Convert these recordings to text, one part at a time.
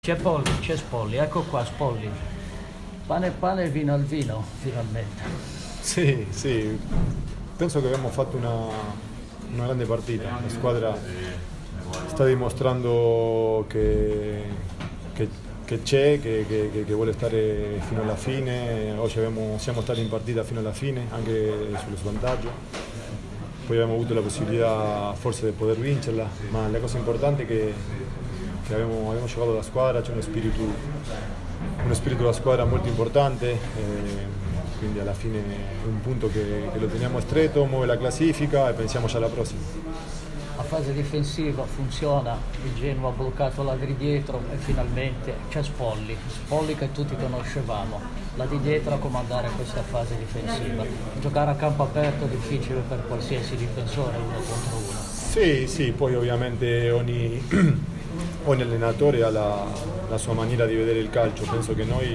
C'è Polli, c'è Spolli, ecco qua Spolli. Pane e pane e vino al vino, finalmente. Sì, sì, penso che abbiamo fatto una grande partita. La squadra sta dimostrando che c'è, che vuole stare fino alla fine. Oggi siamo stati in partita fino alla fine, anche sullo svantaggio. Poi abbiamo avuto la possibilità forse di poter vincerla, ma la cosa importante è che abbiamo giocato la squadra, c'è uno spirito della squadra molto importante, quindi alla fine è un punto che lo teniamo stretto, muove la classifica e pensiamo già alla prossima. La fase difensiva funziona, il Genoa ha bloccato la di dietro e finalmente c'è Spolli, Spolli che tutti conoscevamo, la di dietro a comandare questa fase difensiva. Giocare a campo aperto è difficile per qualsiasi difensore, 1 contro 1. Sì, sì, poi ovviamente ogni allenatore ha la sua maniera di vedere il calcio. Penso che noi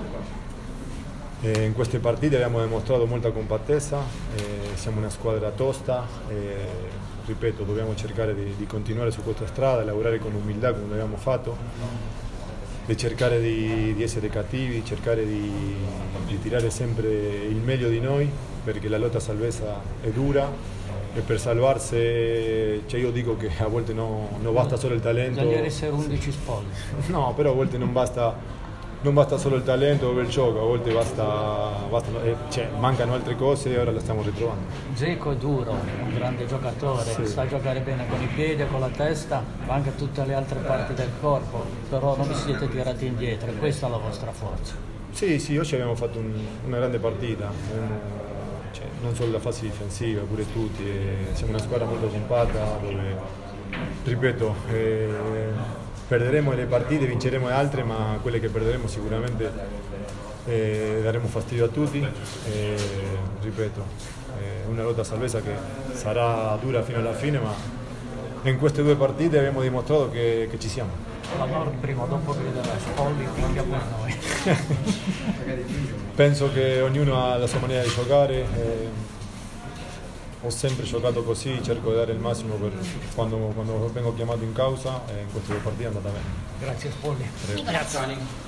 in queste partite abbiamo dimostrato molta compattezza, siamo una squadra tosta, ripeto, dobbiamo cercare di continuare su questa strada, lavorare con umiltà come abbiamo fatto, di cercare di essere cattivi, cercare di tirare sempre il meglio di noi, perché la lotta a salvezza è dura. E per salvarsi, cioè io dico che a volte non basta solo il talento. Bisogna essere 11 Spolli. No, però a volte non basta solo il talento o il gioco, a volte cioè, mancano altre cose e ora la stiamo ritrovando. Dzeko è duro, è un grande giocatore, Sì. sa giocare bene con i piedi, con la testa, ma anche tutte le altre parti del corpo, però non vi siete tirati indietro e questa è la vostra forza. Sì, sì, oggi abbiamo fatto una grande partita, cioè, non solo la fase difensiva, pure tutti, siamo una squadra molto compatta dove, ripeto, perderemo le partite, vinceremo le altre, ma quelle che perderemo sicuramente daremo fastidio a tutti. Ripeto, è una lotta a salvezza che sarà dura fino alla fine, ma in queste due partite abbiamo dimostrato che ci siamo. La Nord prima o dopo griderà Spolli picchia per noi. Penso che ognuno ha la sua maniera di giocare. Ho sempre giocato così, cerco di dare il massimo quando vengo chiamato in causa e in queste due partite è andata bene. Grazie Spolli. Prego. Grazie.